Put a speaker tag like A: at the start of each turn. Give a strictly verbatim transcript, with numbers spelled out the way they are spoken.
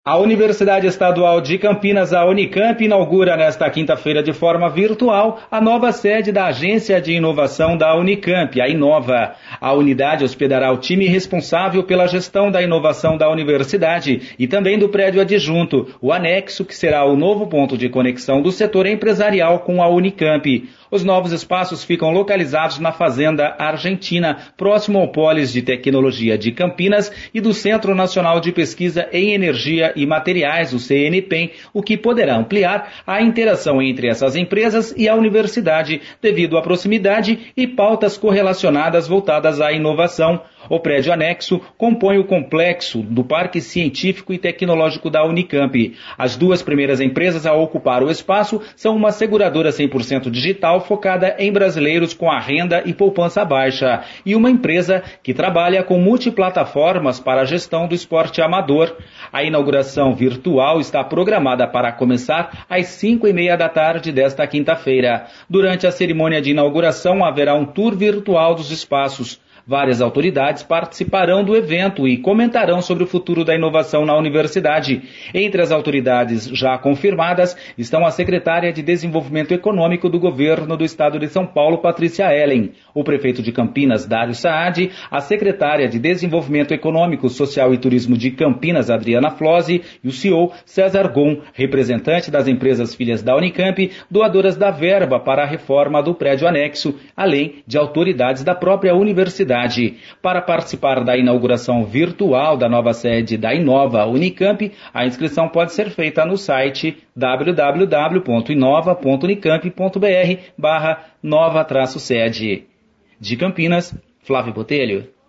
A: A Universidade Estadual de Campinas, a Unicamp, inaugura nesta quinta-feira de forma virtual a nova sede da Agência de Inovação da Unicamp, a Inova. A unidade hospedará o time responsável pela gestão da inovação da universidade e também do prédio adjunto, o anexo, que será o novo ponto de conexão do setor empresarial com a Unicamp. Os novos espaços ficam localizados na Fazenda Argentina, próximo ao Polis de Tecnologia de Campinas e do Centro Nacional de Pesquisa em Energia e Materiais, o C N P E M, o que poderá ampliar a interação entre essas empresas e a universidade, devido à proximidade e pautas correlacionadas voltadas à inovação. O prédio anexo compõe o complexo do Parque Científico e Tecnológico da Unicamp. As duas primeiras empresas a ocupar o espaço são uma seguradora cem por cento digital focada em brasileiros com a renda e poupança baixa e uma empresa que trabalha com multiplataformas para a gestão do esporte amador. A inauguração virtual está programada para começar às cinco e meia da tarde desta quinta-feira. Durante a cerimônia de inauguração haverá um tour virtual dos espaços. Várias autoridades participarão do evento e comentarão sobre o futuro da inovação na universidade. Entre as autoridades já confirmadas estão a secretária de Desenvolvimento Econômico do Governo do Estado de São Paulo, Patrícia Ellen, o prefeito de Campinas, Dário Saad, a secretária de Desenvolvimento Econômico, Social e Turismo de Campinas, Adriana Flose, e o C E O, César Gon, representante das empresas filhas da Unicamp, doadoras da verba para a reforma do prédio anexo, além de autoridades da própria universidade. Para participar da inauguração virtual da nova sede da Inova Unicamp, a inscrição pode ser feita no site w w w ponto inova ponto unicamp ponto b r barra nova traço sede. De Campinas, Flávio Botelho.